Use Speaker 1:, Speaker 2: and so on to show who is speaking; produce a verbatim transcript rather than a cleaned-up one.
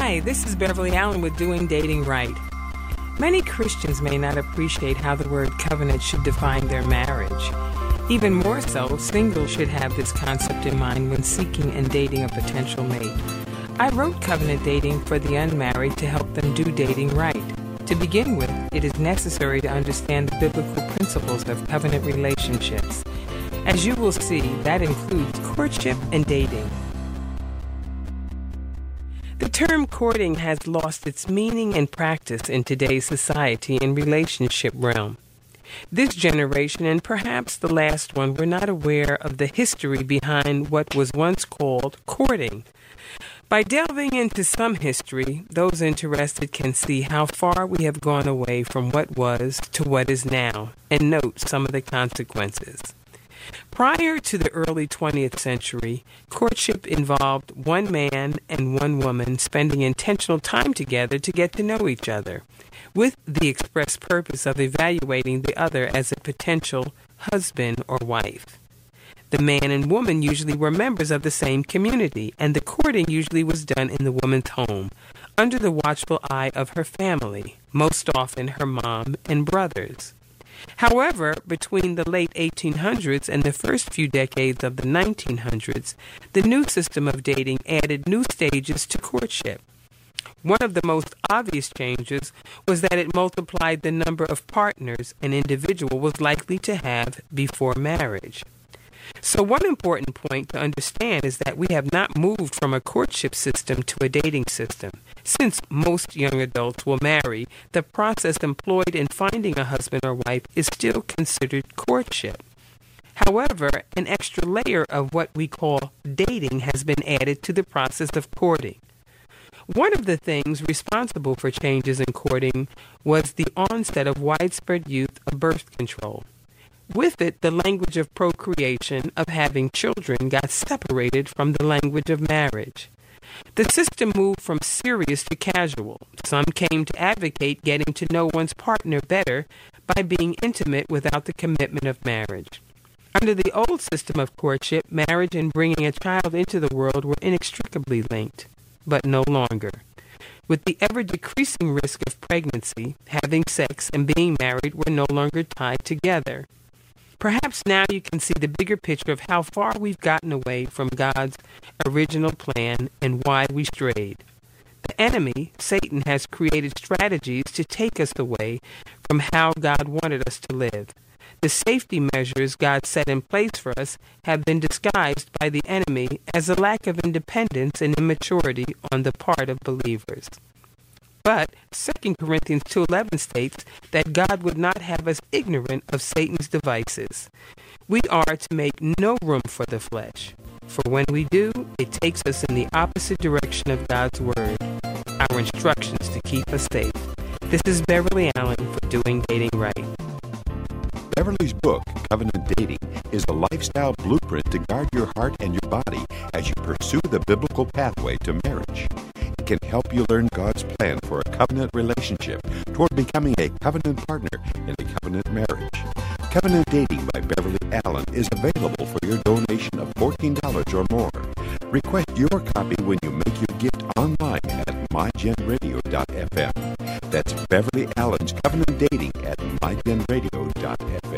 Speaker 1: Hi, this is Beverly Allen with Doing Dating Right. Many Christians may not appreciate how the word covenant should define their marriage. Even more so, singles should have this concept in mind when seeking and dating a potential mate. I wrote Covenant Dating for the unmarried to help them do dating right. To begin with, it is necessary to understand the biblical principles of covenant relationships. As you will see, that includes courtship and dating. The term courting has lost its meaning and practice in today's society and relationship realm. This generation, and perhaps the last one, were not aware of the history behind what was once called courting. By delving into some history, those interested can see how far we have gone away from what was to what is now, and note some of the consequences. Prior to the early twentieth century, courtship involved one man and one woman spending intentional time together to get to know each other, with the express purpose of evaluating the other as a potential husband or wife. The man and woman usually were members of the same community, and the courting usually was done in the woman's home, under the watchful eye of her family, most often her mom and brothers. However, between the late eighteen hundreds and the first few decades of the nineteen hundreds, the new system of dating added new stages to courtship. One of the most obvious changes was that it multiplied the number of partners an individual was likely to have before marriage. So one important point to understand is that we have not moved from a courtship system to a dating system. Since most young adults will marry, the process employed in finding a husband or wife is still considered courtship. However, an extra layer of what we call dating has been added to the process of courting. One of the things responsible for changes in courting was the onset of widespread use of birth control. With it, the language of procreation, of having children, got separated from the language of marriage. The system moved from serious to casual. Some came to advocate getting to know one's partner better by being intimate without the commitment of marriage. Under the old system of courtship, marriage and bringing a child into the world were inextricably linked, but no longer. With the ever-decreasing risk of pregnancy, having sex and being married were no longer tied together. Perhaps now you can see the bigger picture of how far we've gotten away from God's original plan and why we strayed. The enemy, Satan, has created strategies to take us away from how God wanted us to live. The safety measures God set in place for us have been disguised by the enemy as a lack of independence and immaturity on the part of believers. But Second Corinthians two eleven states that God would not have us ignorant of Satan's devices. We are to make no room for the flesh, for when we do, it takes us in the opposite direction of God's word, our instructions to keep us safe. This is Beverly Allen for Doing Dating Right.
Speaker 2: Beverly's book, Covenant Dating, is a lifestyle blueprint to guard your heart and your body as you pursue the biblical pathway to marriage. It can help you learn God's plan for a covenant relationship toward becoming a covenant partner in a covenant marriage. Covenant Dating by Beverly Allen is available for your donation of fourteen dollars or more. Request your copy when you make your gift online at my gen radio dot f m. That's Beverly Allen's Covenant Dating at my gen radio dot f m.